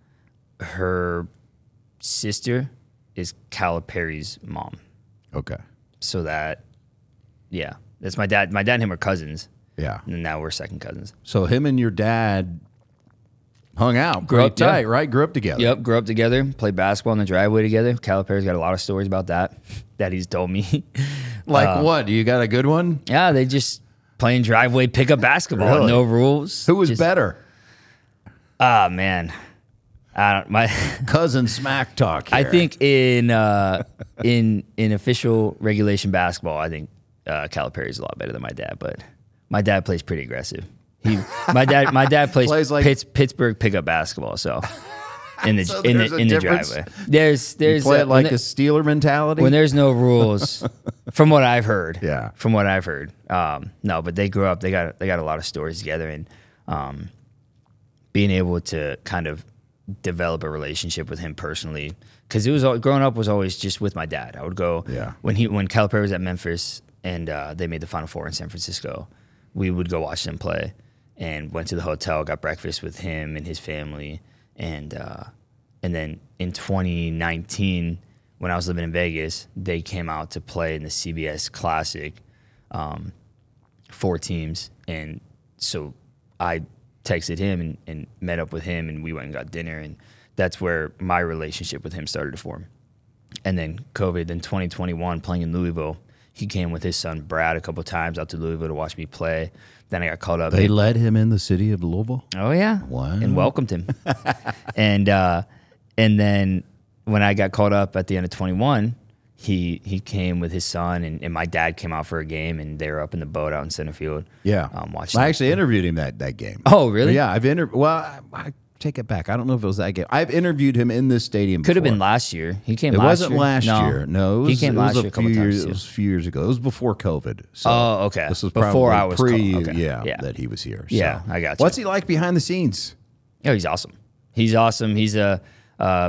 her sister is Calipari's mom. Okay. So that, yeah, that's my dad. My dad and him are cousins, Yeah. and now we're second cousins. So him and your dad hung out, Grew grew up, up tight, yeah. right? Grew up together. Yep, grew up together, played basketball in the driveway together. Calipari's got a lot of stories about that that he's told me. Like Uh, what? You got a good one? Yeah, they just playing driveway pickup basketball, Really? no rules. Who was Just- better? Ah, man, I don't my. Cousin smack talk here. I think in uh, in in official regulation basketball, I think uh, Calipari's a lot better than my dad, but My dad plays pretty aggressive. He, my dad, my dad plays, Plays like- Pitts, Pittsburgh pickup basketball. So in the So in there's the a in the difference? driveway, there's there's Play uh, it like when a Steeler mentality. when there's no rules, from what I've heard. Yeah. From what I've heard. Um, no, but they grew up. They got they got a lot of stories together, and um, being able to kind of develop a relationship with him personally, because it was all, growing up was always just with my dad. I would go Yeah. when he when Calipari was at Memphis and uh, they made the Final Four in San Francisco. We would go watch them play, and went to the hotel, got breakfast with him and his family, and uh, and then in twenty nineteen, when I was living in Vegas, they came out to play in the C B S Classic, um, four teams, and so I texted him and, and met up with him, and we went and got dinner, and that's where my relationship with him started to form. And then COVID, in twenty twenty-one, playing in Louisville, he came with his son Brad a couple of times out to Louisville to watch me play. Then I got called up. They let him in the city of Louisville. Oh yeah, Wow. and welcomed him. and uh, and then when I got called up at the end of twenty-one, he he came with his son, and, and my dad came out for a game, and they were up in the boat out in center field. Yeah, um, watching. I actually interviewed him that that game. Oh, really? Yeah, I've interviewed. Well, I, I take it back. I don't know if it was that game. I've interviewed him in this stadium. Could have before. been last year. He came. It last wasn't year. last no. year. No, it was, he came it last was year a a couple few times. years. too. It was a few years ago. It was before COVID. So Oh, okay. This was Before probably I was pre. called. Okay. Yeah, Yeah. that he was here. Yeah, so. I got you. What's he like behind the scenes? Oh, he's awesome. He's awesome. He's a, a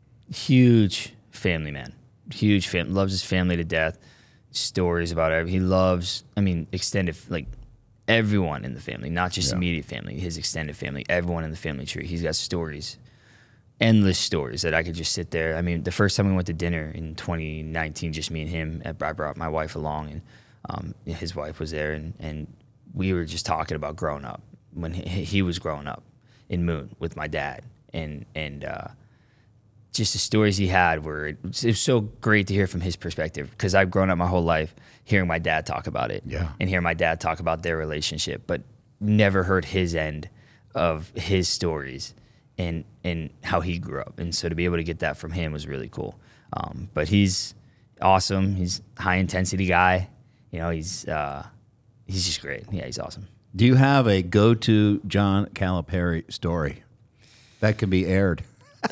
huge family man. Huge fam. Loves his family to death. Stories about everything. He loves, I mean, extended, like everyone in the family, not just Yeah. immediate family, his extended family, everyone in the family tree. He's got stories, endless stories that I could just sit there. I mean, the first time we went to dinner in twenty nineteen, just me and him, I brought my wife along, and um, his wife was there, and, and we were just talking about growing up when he, he was growing up in Moon with my dad, and and uh, just the stories he had were, it was, it was so great to hear from his perspective, because I've grown up my whole life hearing my dad talk about it, Yeah. and hear my dad talk about their relationship, but never heard his end of his stories and and how he grew up. And so to be able to get that from him was really cool. Um, but he's awesome. He's a high intensity guy. You know, he's uh, he's just great. Yeah, he's awesome. Do you have a go-to John Calipari story that can be aired?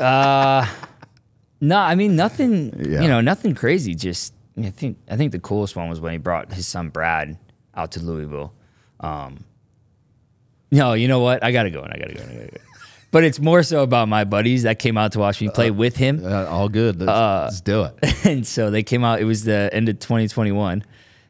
No, I mean nothing. Yeah. You know, nothing crazy. Just I think I think the coolest one was when he brought his son Brad out to Louisville. Um, no, you know what? I gotta go. And I gotta go. And I gotta go. But it's more so about my buddies that came out to watch me play with him. Uh, all good. Let's, let's do it. And so they came out. It was the end of twenty twenty-one,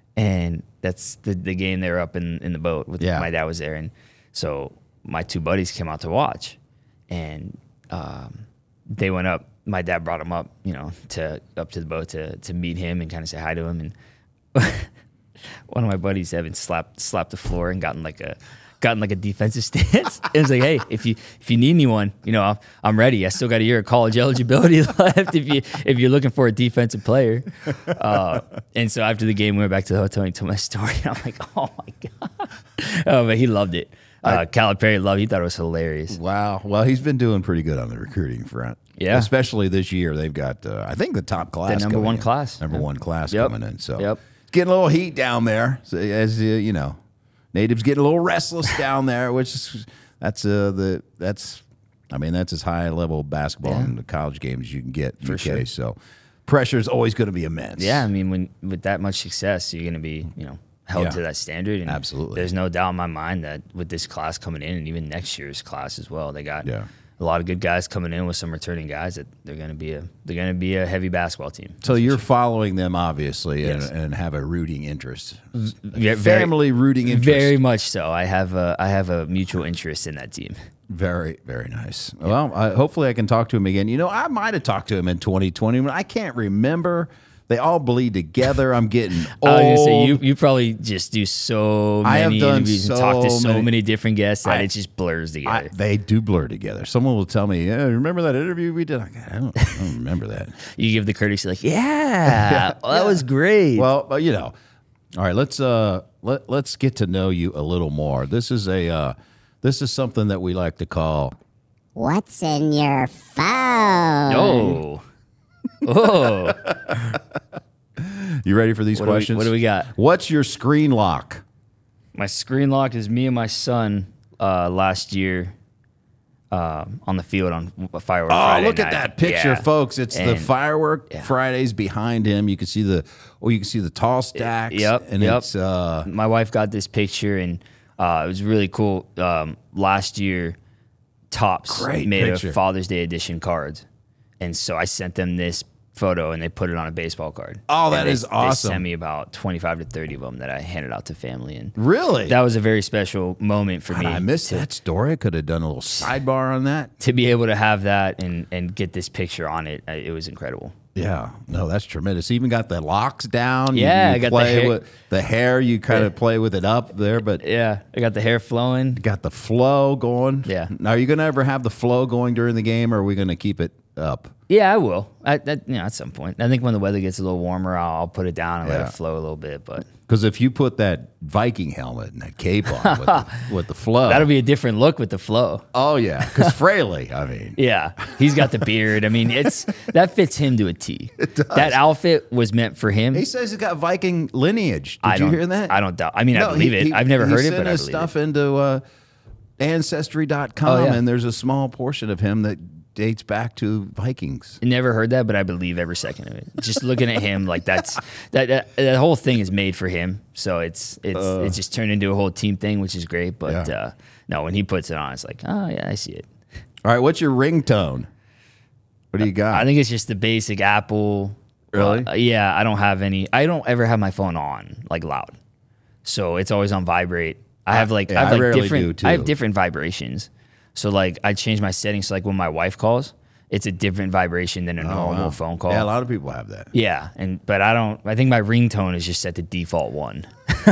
and that's the, the game they were up in, in the boat with. Yeah. My dad was there, and so my two buddies came out to watch, and um, they went up. My dad brought him up, you know, to up to the boat to to meet him and kind of say hi to him. And one of my buddies, Evan, slapped slapped the floor and gotten like a. gotten like a defensive stance. It was like, hey, if you if you need anyone, you know, I'm, I'm ready. I still got a year of college eligibility left if you if you're looking for a defensive player. Uh, and so after the game, we went back to the hotel and he told my story. I'm like, oh my god. Oh, but he loved it. Uh, Calipari loved it. He thought it was hilarious. Wow. Well, he's been doing pretty good on the recruiting front. Yeah. Especially this year. They've got, uh, I think, the top class. number coming one in. class. Number Yep. one class Yep. coming in. So Yep. getting a little heat down there. So as uh, you know, natives getting a little restless down there, which is that's uh, the that's I mean that's as high level basketball Yeah. in the college game as you can get in For U K. sure. So pressure is always going to be immense. Yeah, I mean, when with that much success, you're going to be, you know, held Yeah. to that standard. And Absolutely. There's no doubt in my mind that with this class coming in, and even next year's class as well, they got Yeah. a lot of good guys coming in with some returning guys that they're going to be a they're going to be a heavy basketball team. So you're following them obviously Yes. and, and have a rooting interest, Yeah, very- family rooting interest. Very much so. I have a I have a mutual interest in that team. Very, very nice. Well, I, hopefully I can talk to him again. You know, I might have talked to him in twenty twenty. But I can't remember. They all bleed together. I'm getting old. I was gonna say you you probably just do so I have many done interviews and talk to so so many- many, different guests that I- it just blurs I, together. they do blur together. Someone will tell me, yeah, remember that interview we did? I, I, don't, I don't remember that. You give the courtesy like, yeah, well, that was great. Well, but you know, all right. Let's uh, let let's get to know you a little more. This is a uh, this is something that we like to call. What's in your phone? oh, oh. You ready for these What do we- questions? what do we got? What's your screen lock? my screen lock is me and my son uh, last year um, on the field on firework. Oh, Friday look at night. that picture, Yeah. folks! It's the And- firework Fridays behind him. You can see the oh, you can see the tall stacks. Yep, and yep. it's uh, My wife got this picture, and uh, it was really cool. Um, last year, Topps Great made picture. a Father's Day edition cards, and so I sent them this photo, and they put it on a baseball card. Oh, that And they, is awesome. They sent me about twenty-five to thirty of them that I handed out to family, and really that was a very special moment for God, me. I missed to, that story. I could have done a little sidebar on that. to be able to have that and and get this picture on it. I- It was incredible. Yeah, no, that's tremendous. You even got the locks down. You- Yeah, you I got the play hair- with the hair. You kind of play with it up there, but Yeah, I got the hair flowing. got the flow going. Yeah. Now, are you going to ever have the flow going during the game, or are we going to keep it up? Yeah, I will. I, that, you know, at some point. I think when the weather gets a little warmer, I'll, I'll put it down and Yeah. let it flow a little bit. But Because if you put that Viking helmet and that cape on with, the, with the flow, that'll be a different look with the flow. oh yeah, because Fraley, I mean, Yeah, he's got the beard. I mean, it's that fits him to a T. It does. That outfit was meant for him. he says he's got Viking lineage. Did I you don't, hear that? I don't doubt. I mean, No, I believe he- it. he- I've never he heard it, sent but I his believe stuff it. into uh, ancestry dot com, Oh, yeah. and there's a small portion of him that dates back to Vikings. Never heard that, but I believe every second of it. Just looking at him, like that's that that, that whole thing is made for him. So it's it's it's just turned into a whole team thing, which is great. But Yeah. uh, no, when he puts it on, it's like, oh yeah, I see it. All right, what's your ringtone? What do you got? I think it's just the basic Apple. Really? Uh, yeah, I don't have any. I don't ever have my phone on like loud, so it's always on vibrate. I have like yeah, I have I like rarely different. do, I have too. different vibrations. So like I change my settings. So like when my wife calls, it's a different vibration than a normal wow. phone call. Yeah, a lot of people have that. Yeah, and but I don't. I think my ringtone is just set to default one,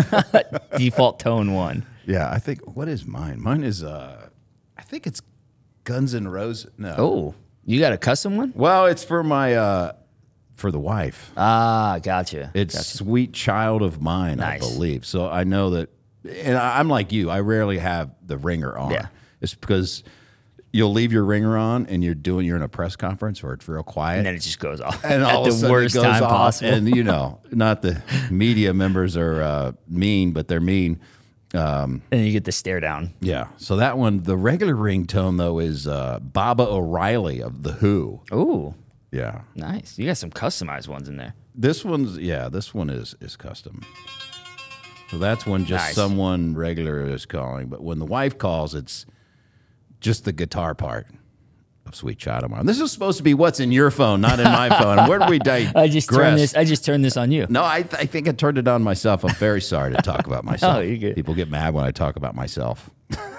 default tone one. Yeah, I think what is mine? Mine is uh, I think it's Guns N' Roses. No. Oh, you got a custom one? Well, it's for my uh, for the wife. Ah, gotcha. It's Sweet Child of Mine, Nice. I believe. So I know that, and I- I'm like you. I rarely have the ringer on. Yeah. It's because you'll leave your ringer on and you're doing you're in a press conference or it's real quiet, and then it just goes off and all at of a the sudden worst it goes time off, possible. And you know, not the media members are uh, mean, but they're mean. and then you get the stare down. Yeah. So that one, the regular ringtone though is uh, Baba O'Reilly of the Who. Ooh, Yeah. nice. You got some customized ones in there. This one's yeah. This one is is custom. So that's when just Nice. someone regular is calling, but when the wife calls, it's just the guitar part of Sweet Child of Mine. This is supposed to be what's in your phone, not in my phone. Where do we digress? I just turned this. I just turned this on you. No, I, th- I think I turned it on myself. I'm very sorry to talk about myself. Oh, you're good. People get mad when I talk about myself.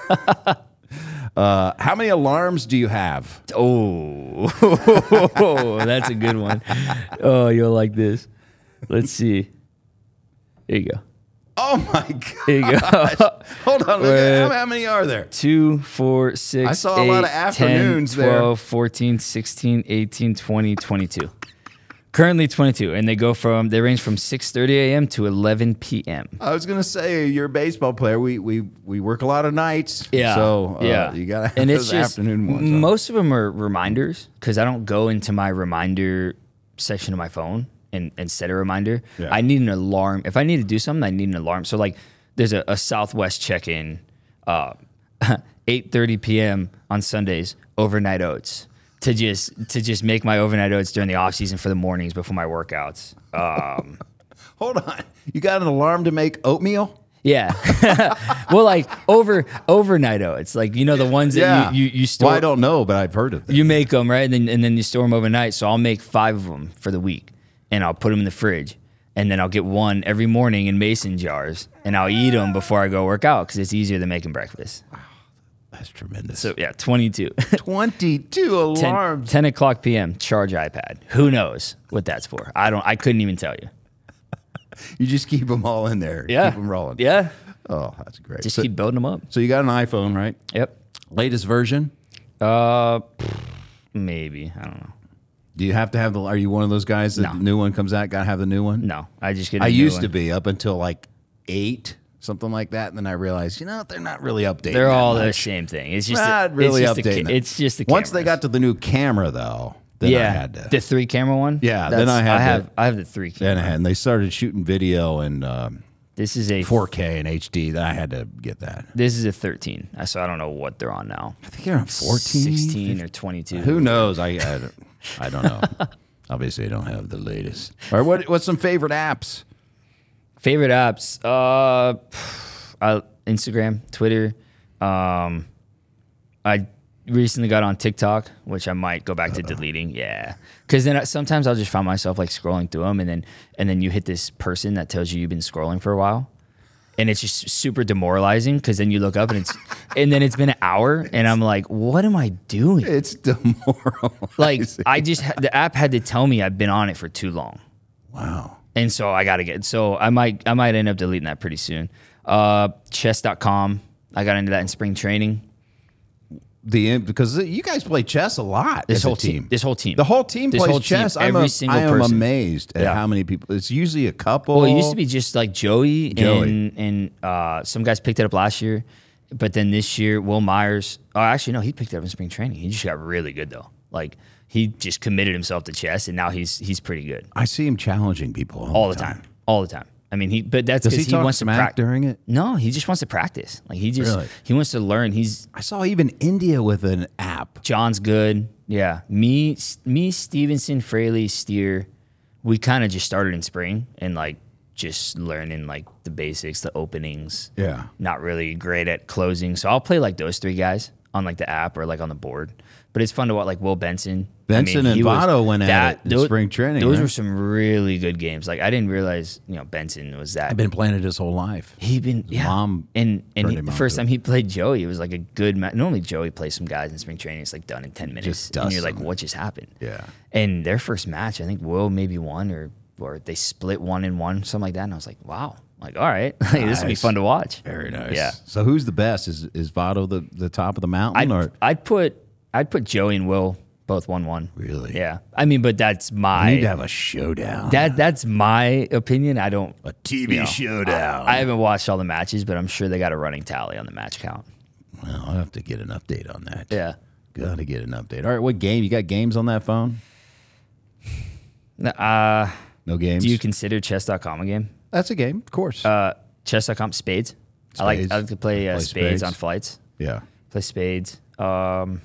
uh, how many alarms do you have? Oh, that's a good one. Oh, you'll like this. Let's see. Here you go. Oh my god! Here you go. Hold on. Look at, how, how many are there? Two, four, six, I saw a lot of eight, afternoons ten, there. twelve, fourteen, sixteen, eighteen, twenty, twenty-two. Currently twenty-two, and they go from they range from six thirty a.m. to eleven p.m. I was gonna say you're a baseball player. We we we work a lot of nights. Yeah. So uh, yeah. you gotta have and those it's just, afternoon ones. on. Most of them are reminders because I don't go into my reminder section of my phone and, and set a reminder. Yeah. I need an alarm. If I need to do something, I need an alarm. So like there's a, a Southwest check-in, uh, eight thirty p.m. on Sundays, overnight oats. To just to just make my overnight oats during the off season for the mornings before my workouts. Um, Hold on. You got an alarm to make oatmeal? yeah, well, like over overnight oats, like you know the ones that you you, you store. Well, I don't know, but I've heard of them. You make them, right? And then, and then you store them overnight. So I'll make five of them for the week and I'll put them in the fridge. And then I'll get one every morning in mason jars and I'll eat them before I go work out because it's easier than making breakfast. That's tremendous. So yeah, twenty-two. twenty-two ten, alarms. ten o'clock p.m. charge iPad. Who knows what that's for? I don't, I couldn't even tell you. You just keep them all in there. Yeah. Keep them rolling. Yeah. Oh, that's great. Just so, keep building them up. so you got an iPhone, right? Yep. Latest version? Uh, maybe. I don't know. Do you have to have the, are you one of those guys that No. the new one comes out, got to have the new one? No, I just get a I new used one. to be up until like eight, something like that. And then I realized, you know, they're not really updating. They're that all the much. same thing. It's just Not a, really it's just updating. A, ca- it. it's just the Once they cameras. got to the new camera, though, then yeah, I had to. the three camera one. Yeah, then That's- I had I have the- I have the three camera. and, and they started shooting video, and um, This is a four K and H D. That I had to get that. This is a thirteen. So I don't know what they're on now. I think they're on fourteen, sixteen or twenty-two. Who knows? I I don't, I don't know. Obviously, I don't have the latest. All right, what what's some favorite apps? Favorite apps? Uh, I, Instagram, Twitter. Um, I recently got on TikTok, which I might go back to Uh-oh. deleting. Yeah, because then I, sometimes I'll just find myself like scrolling through them, and then and then you hit this person that tells you you've been scrolling for a while, and it's just super demoralizing. Because then you look up and it's and then it's been an hour, and I'm like, what am I doing? It's demoralizing. Like I just the app had to tell me I've been on it for too long. Wow. And so I gotta get. So I might I might end up deleting that pretty soon. Uh, chess dot com. I got into that in spring training. The because you guys play chess a lot. This as whole a team. team. This whole team. The whole team this plays whole chess. Team, I'm every a, single I am person. amazed at Yeah. how many people. It's usually a couple. Well, it used to be just like Joey, Joey. and and uh, some guys picked it up last year, but then this year Will Myers. Oh, actually no, he picked it up in spring training. He just got really good though. Like he just committed himself to chess, and now he's he's pretty good I see him challenging people all, all the time. all the time. I mean, he but that's Does he because he, talk wants to smack practice during it? No, he just wants to practice. Like he just Really? he wants to learn. He's I saw even India with an app. John's good. Yeah. Me, me, Stevenson, Fraley, Steer, we kind of just started in spring and like just learning like the basics, the openings. Yeah. Not really great at closing. So I'll play like those three guys on like the app or like on the board. But it's fun to watch like Will Benson. Benson and he was- Votto went at that- it in those- spring training, Those right? were some really good games. Like I didn't realize, you know, Benson was that. I've been playing it his whole life. He'd been yeah. mom and and turned he, him the on first to time it. he played Joey, it was like a good match. Normally Joey plays some guys in spring training. It's like done in ten minutes, Just and you're dusts like, them. what just happened? Yeah. And their first match, I think Will maybe won or or they split one and one, something like that. And I was like, wow, like all right, like, this will be Nice. fun to watch. Very nice. Yeah. So who's the best? Is is Votto the, the top of the mountain? I'd, or I'd put I'd put Joey and Will both one one. Really? Yeah. I mean, but that's we my need to have a showdown. that that's my opinion. I don't. a T V you know, showdown. I haven't watched all the matches, but I'm sure they got a running tally on the match count. well, I'll have to get an update on that. Yeah. Gotta get an update. All right, what game? You got games on that phone? Uh, No games? do you consider chess dot com a game? That's a game, of course. Uh, chess dot com spades. I like Spades. I like to play, uh, Play spades, spades. on flights. yeah. Play spades. Um,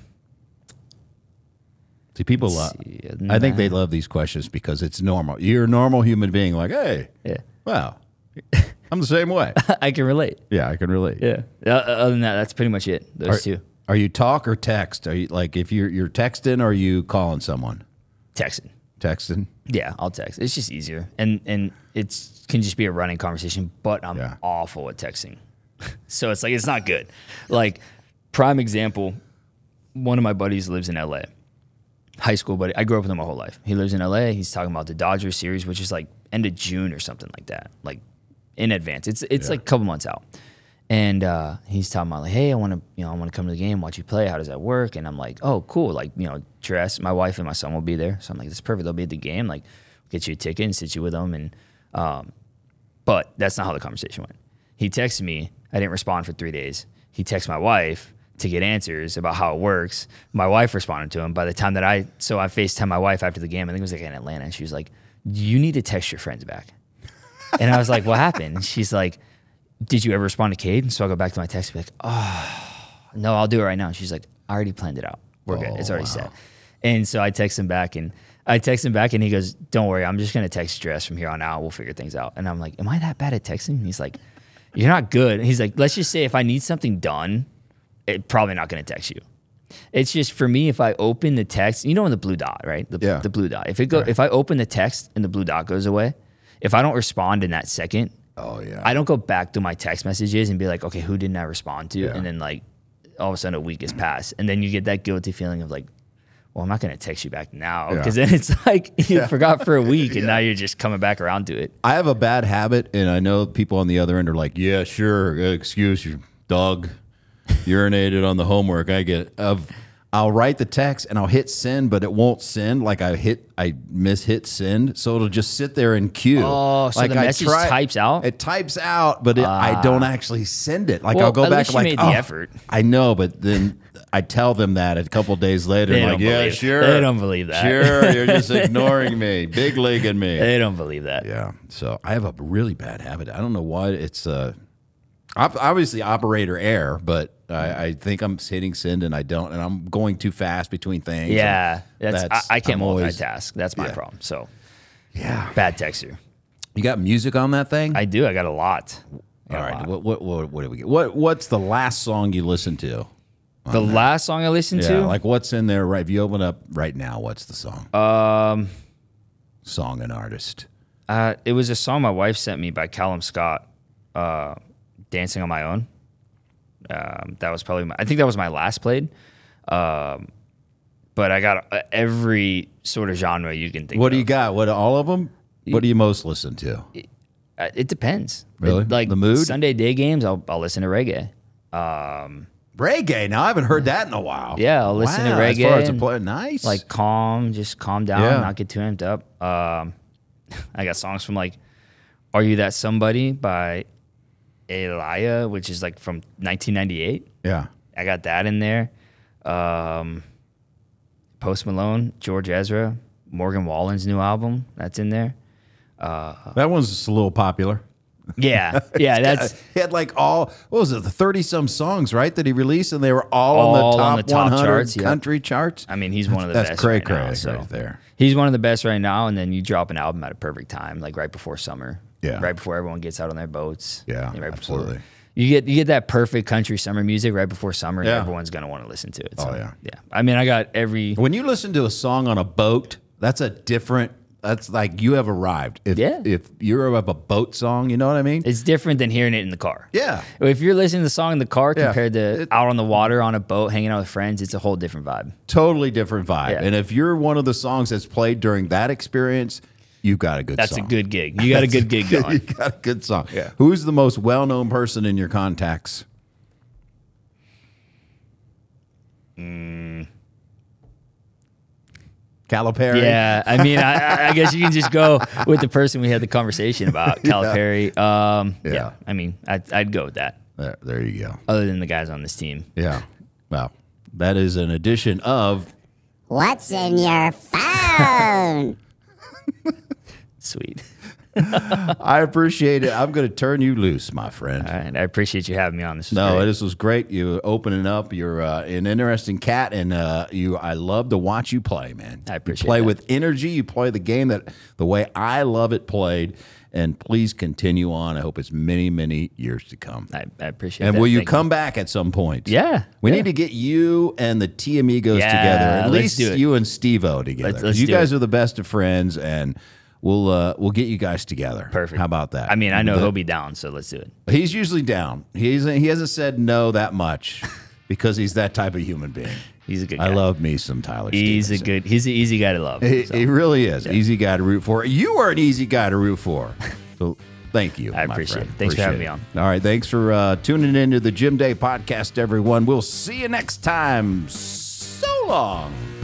See, people love. see, I think nah. they love these questions because it's normal. You're a normal human being. Like, hey, yeah, wow, I'm the same way. I can relate. Yeah, I can relate. Yeah. Uh, other than that, that's pretty much it. Those Are, two. are you talk or text? Are you like if you're you're texting or are you calling someone? Texting. Texting. Yeah, I'll text. It's just easier, and and it's can just be a running conversation. But I'm Yeah. awful at texting, so it's like it's not good. Like prime example, one of my buddies lives in L A. High school buddy. I grew up with him my whole life. He lives in L A. He's talking about the Dodgers series, which is like end of June or something like that, like in advance. It's it's like a couple months out. And uh, he's talking about like, hey, I want to, you know, I want to come to the game, watch you play. How does that work? And I'm like, oh, cool. Like, you know, dress. My wife and my son will be there, so I'm like, this is perfect. They'll be at the game. Like, get you a ticket and sit you with them. And um, but that's not how the conversation went. He texted me. I didn't respond for three days. He texted my wife to get answers about how it works. My wife responded to him. By the time that I, so I FaceTimed my wife after the game. I think it was like in Atlanta. And she was like, you need to text your friends back. And I was like, what happened? And she's like, did you ever respond to Cade? And so I go back to my text and be like, oh, no, I'll do it right now. And she's like, I already planned it out. We're good. It's already set. And so I text him back and I text him back and he goes, don't worry, I'm just going to text Dress from here on out. We'll figure things out. And I'm like, am I that bad at texting? And he's like, you're not good. And he's like, let's just say if I need something done, it probably not going to text you. It's just for me, if I open the text, you know, in the blue dot, right? The, Yeah. the blue dot. If it go, Right. if I open the text and the blue dot goes away, if I don't respond in that second, Oh yeah. I don't go back to my text messages and be like, okay, who didn't I respond to? Yeah. And then like all of a sudden a week has passed. And then you get that guilty feeling of like, well, I'm not going to text you back now. Yeah. Because then it's like you forgot for a week and now you're just coming back around to it. I have a bad habit, and I know people on the other end are like, "Yeah, sure, excuse you, dog, urinated on the homework." I get it. Of I'll write the text and I'll hit send, but it won't send. Like I hit, I miss hit send, so it'll just sit there in queue. Oh, so like the I message types out? It types out, but it, I don't actually send it. Like Well, I'll go at back least you like, made the "Oh, effort." I know, but then I tell them that a couple days later. They I'm don't like, yeah, believe- sure. they don't believe that. Sure, you're just ignoring me, big leaguing me. They don't believe that. Yeah. So I have a really bad habit. I don't know why. It's uh, op- obviously operator error, but I, I think I'm hitting send and I don't, and I'm going too fast between things. Yeah, And that's, that's- I, I can't I'm always- multitask. That's my Yeah. problem. So Yeah. bad texter. You got music on that thing? I do. I got a lot. I All got a right. lot. What, what what what do we get? What what's the last song you listened to? The last song I listened Yeah, to, like what's in there right? If you open up right now, what's the song? um, Song and artist. uh, it was a song my wife sent me by Callum Scott, uh, "Dancing on My Own." Um, that was probably my, I think that was my last played. Um, but I got uh, every sort of genre you can think. What of. do you got? What all of them? What do you most listen to? Uh, It depends. Really? It- like The mood? Sunday day games, I'll I'll listen to reggae. Um, Reggae. Now I haven't heard that in a while. Yeah, I'll listen to Wow, As far reggae as a and, play, nice. like calm, just calm down, Yeah. not get too amped up. Um, I got songs from like "Are You That Somebody" by Elia, which is like from nineteen ninety-eight. yeah. I got that in there. Um, Post Malone, George Ezra, Morgan Wallen's new album, that's in there. That one's just a little popular. Yeah, yeah, that's He had like all what was it, the thirty some songs, right? That he released, and they were all, All on the on top, the top one hundred charts, yep. country charts. I mean, he's one of the That's best cray right cray now. So right there. he's one of the best right now. And then you drop an album at a perfect time, like right before summer. Yeah. Right before everyone gets out on their boats. Yeah, right absolutely. Before, you get you get that perfect country summer music right before summer, and Yeah. everyone's gonna want to listen to it. So, Oh, yeah. yeah. I mean, I got every When you listen to a song on a boat, that's a different. That's like you have arrived. If, Yeah. If you're of a boat song, you know what I mean? It's different than hearing it in the car. Yeah. If you're listening to the song in the car Yeah. compared to It- out on the water on a boat hanging out with friends, it's a whole different vibe. Totally different vibe. Yeah. And if you're one of the songs that's played during that experience, you've got a good That's song. a good gig. You got a good gig you going. got a good song. Yeah. Who's the most well-known person in your contacts? Calipari? Yeah, I mean, I- I, I guess you can just go with the person we had the conversation about, Calipari. Um, yeah. Yeah. I mean, I'd, I'd go with that. There, there you go. Other than the guys on this team, Yeah. Well, that is an edition of What's in your phone? sweet. I appreciate it. I'm going to turn you loose, my friend. All right, I appreciate you having me on. This was No, great. this was great. You opening up. You're uh, an interesting cat, and uh, you. I love to watch you play, man. I appreciate You play that. with energy. You play the game that the way I love it played. And please continue on. I hope it's many, many years to come. I, I appreciate And that. will you Thank come back at some point? Yeah, We yeah. need to get you and the T Amigos Yeah, together. At let's least do it. you and Steve-O together. Let's- let's you do guys it. are the best of friends, and we'll uh, we'll get you guys together. Perfect. How about that? I mean, I know The- he'll be down, so let's do it. He's usually down. He's he hasn't said no that much because he's that type of human being. He's a good guy. I love me some Tyler. He's a Stevenson. good. He's an easy guy to love. He, so. he really is. Easy guy to root for. You are an easy guy to root for. So thank you. I my appreciate friend. it. Thanks for having Appreciate me it. All right. Thanks for uh, tuning into the Jim Day podcast, everyone. We'll see you next time. So long.